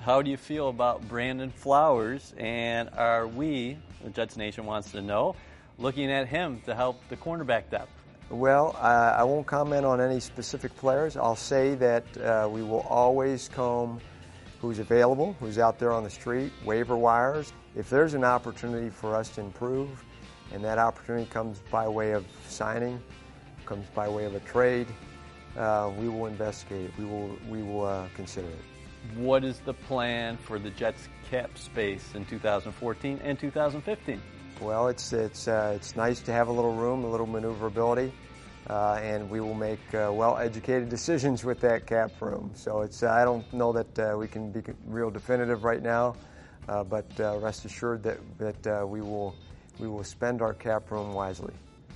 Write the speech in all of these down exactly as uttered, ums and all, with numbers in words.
how do you feel about Brandon Flowers, and are we, the Jets Nation wants to know, looking at him to help the cornerback depth? Well, uh, I won't comment on any specific players. I'll say that uh, we will always comb who's available, who's out there on the street, waiver wires. If there's an opportunity for us to improve, and that opportunity comes by way of signing, comes by way of a trade, uh, we will investigate it. We will, we will uh, consider it. What is the plan for the Jets cap space in two thousand fourteen and two thousand fifteen? Well, it's it's uh, it's nice to have a little room, a little maneuverability, uh, and we will make uh, well-educated decisions with that cap room. So it's uh, I don't know that uh, we can be real definitive right now, uh, but uh, rest assured that that uh, we will we will spend our cap room wisely.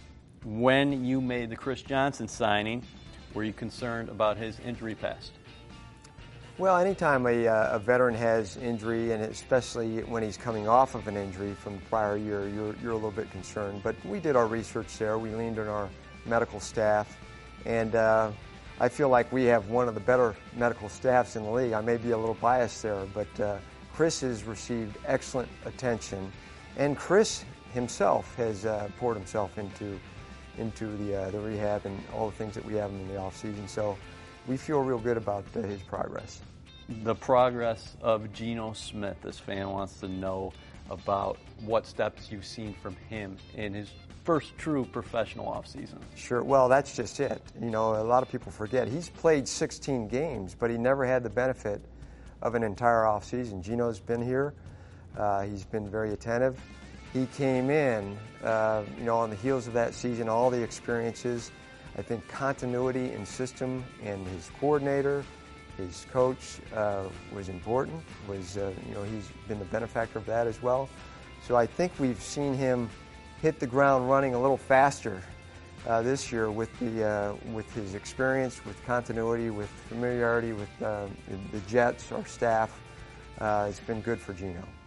When you made the Chris Johnson signing, were you concerned about his injury past? Well, anytime a, uh, a veteran has injury, and especially when he's coming off of an injury from the prior year, you're, you're a little bit concerned. But we did our research there. We leaned on our medical staff. And uh, I feel like we have one of the better medical staffs in the league. I may be a little biased there, but uh, Chris has received excellent attention. And Chris himself has uh, poured himself into, into the, uh, the rehab and all the things that we have in the offseason. So we feel real good about uh, his progress. The progress of Geno Smith, this fan wants to know about what steps you've seen from him in his first true professional offseason. Sure. Well, that's just it. You know, a lot of people forget he's played sixteen games, but he never had the benefit of an entire offseason. Geno's been here. Uh, he's been very attentive. He came in, uh, you know, on the heels of that season, all the experiences. I think continuity in system and his coordinator, his coach uh, was important. Was uh, you know he's been the benefactor of that as well. So I think we've seen him hit the ground running a little faster uh, this year with the uh, with his experience, with continuity, with familiarity with uh, the Jets, our staff. Uh, it's been good for Geno.